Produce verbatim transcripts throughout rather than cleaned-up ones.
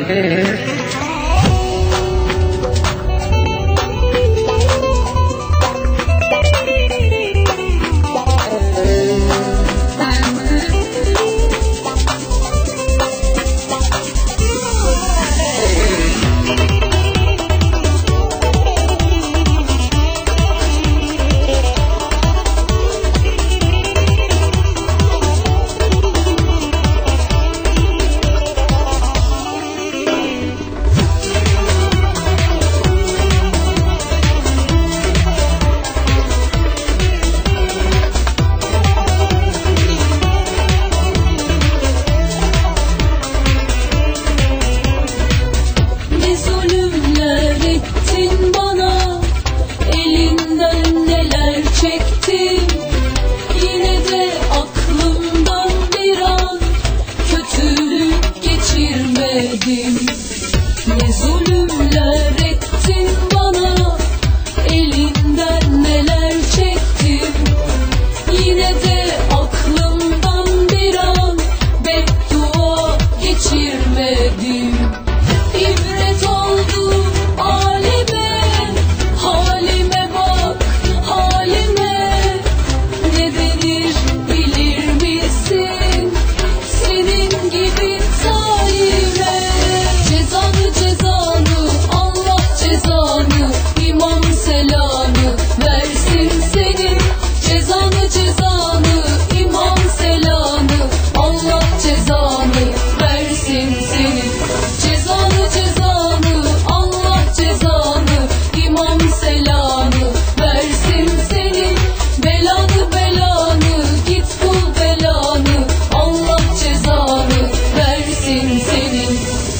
Ne zulümler ettin bana, elinden neler çektim. Yine de aklımdan bir an beddua geçirmedim. İbret oldu aleme, halime bak halime. Ne denir bilir misin senin gibi zalime? Cezanı cezanı Allah cezanı, imam selamı versin senin. Cezanı cezanı imam selamı, Allah cezanı versin senin. Cezanı cezanı Allah cezanı, imam selamı versin senin. Belanı belanı git bul belanı, Allah cezanı versin senin.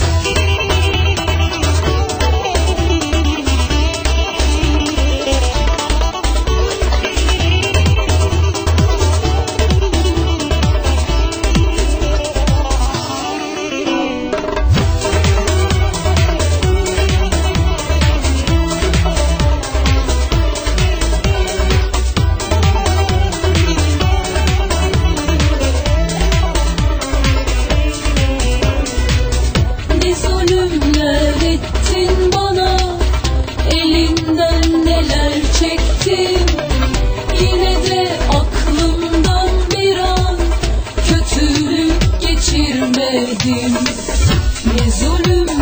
Zulümler ettin bana, elinden neler çektim. Yine de aklımdan bir an kötülük geçirmedim. Ne zulüm